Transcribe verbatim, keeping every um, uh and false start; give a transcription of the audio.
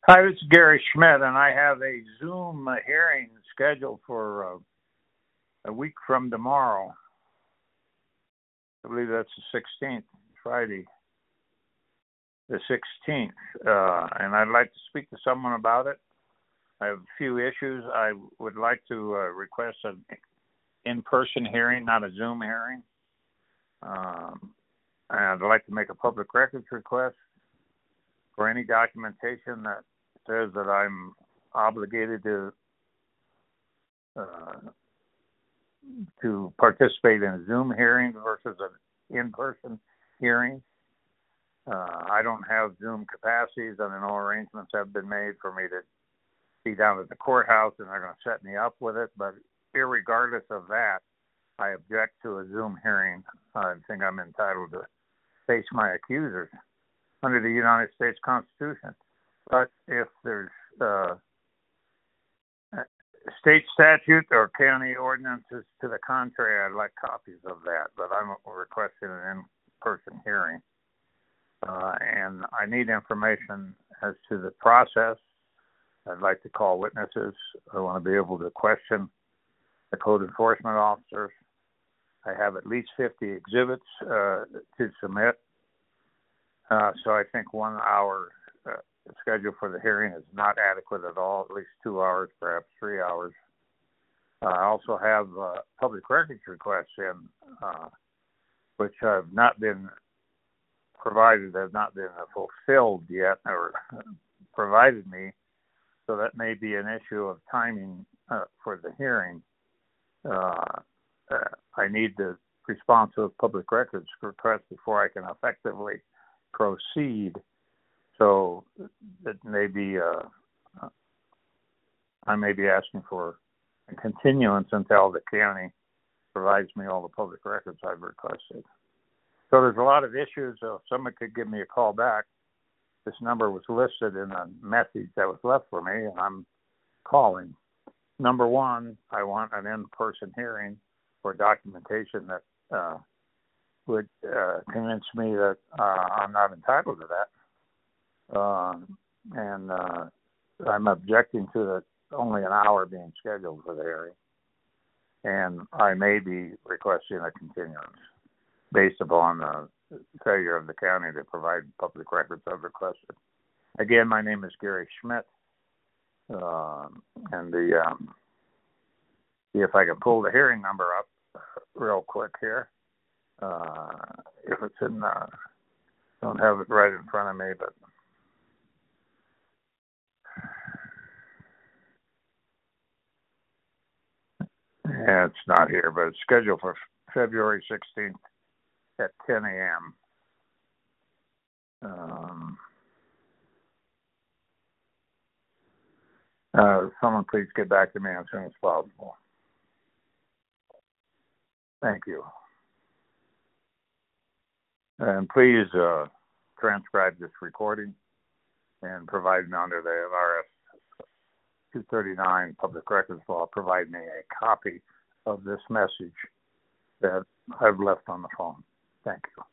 Hi, this is Gary Schmidt, and I have a Zoom uh, hearing scheduled for uh, a week from tomorrow. I believe that's the sixteenth, Friday, the sixteenth, uh, and I'd like to speak to someone about it. I have a few issues. I would like to uh, request an in-person hearing, not a Zoom hearing. Um, and I'd like to make a public records request for any documentation that says that I'm obligated to uh, to participate in a Zoom hearing versus an in-person hearing. Uh, I don't have Zoom capacities, and no arrangements have been made for me to be down at the courthouse, and they're going to set me up with it. But irregardless of that, I object to a Zoom hearing. I think I'm entitled to face my accusers under the United States Constitution. But if there's uh, state statute or county ordinances to the contrary, I'd like copies of that. But I'm requesting an in-person hearing. Uh, and I need information as to the process. I'd like to call witnesses. I want to be able to question the code enforcement officers. I have at least fifty exhibits uh, to submit. Uh, so I think one hour uh, schedule for the hearing is not adequate at all, at least two hours, perhaps three hours. Uh, I also have uh, public records requests in, uh, which have not been provided, have not been fulfilled yet or provided me. So that may be an issue of timing uh, for the hearing. Uh, uh, I need the response to a public records request before I can effectively proceed. So it may be, uh, I may be asking for a continuance until the county provides me all the public records I've requested. So there's a lot of issues. So if someone could give me a call back, this number was listed in a message that was left for me, and I'm calling. Number one, I want an in-person hearing for documentation that uh, would uh, convince me that uh, I'm not entitled to that. Um, and uh, I'm objecting to the, only an hour being scheduled for the hearing. And I may be requesting a continuance based upon the failure of the county to provide public records I've requested. Again, my name is Gary Schmidt. Uh, and the um, see if I can pull the hearing number up real quick here. Uh, if it's in, uh, don't have it right in front of me, but yeah, it's not here, but it's scheduled for February sixteenth at ten a.m. Um, uh, someone please get back to me as soon as possible. Thank you. And please uh, transcribe this recording and provide me under the R S two thirty-nine Public Records Law, provide me a copy of this message that I've left on the phone. Thank you.